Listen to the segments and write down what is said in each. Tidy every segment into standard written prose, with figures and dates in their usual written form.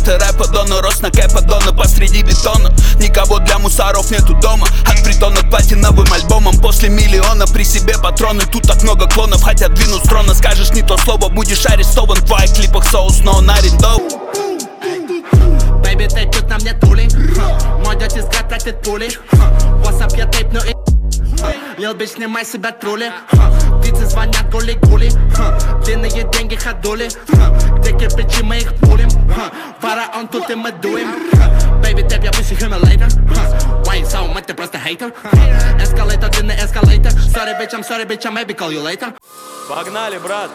Фанаты рэпа Дона, рост на кэпа Дона посреди бетона. Никого для мусоров нету дома. От притона к платиновым альбомам. После миллиона при себе патроны. Тут так много клонов, хотят двинуть с трона. Скажешь не то слово, будешь арестован. В твоих клипах соус, но он арендован. Baby, ты тут на мне тули. Мой дядя тратит пули. WhatsApp я тейпну и Лил бич, снимай себя трули. Птицы звонят гули-гули. Длинные деньги ходули. Где кирпичи мы их пулим. Фараон тут и мы дуем. Baby, тэп, я выше Хималайта. Why you so much, ты просто хейтер. Эскалейтор, длинный эскалейтор. Sorry, bitch, maybe call you later. Погнали, брат.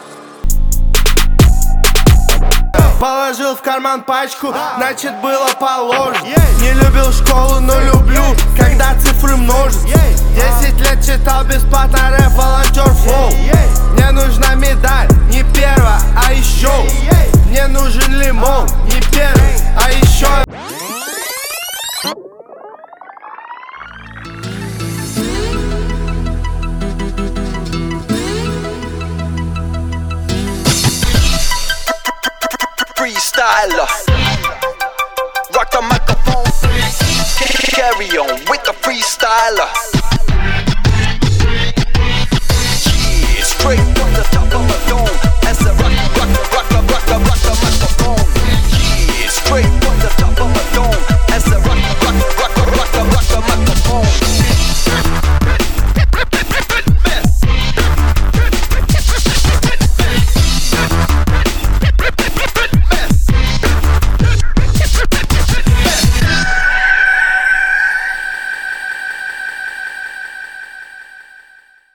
Положил в карман пачку, значит было положено. Не любил школу, но люблю, когда цифры множат. 10 лет читал бесплатно рэп, волонтер флоу. Мне нужна медаль, не первая, а еще. Мне нужен лимон, не первый, а еще. Freestyler, rock the microphone, carry on with the freestyler.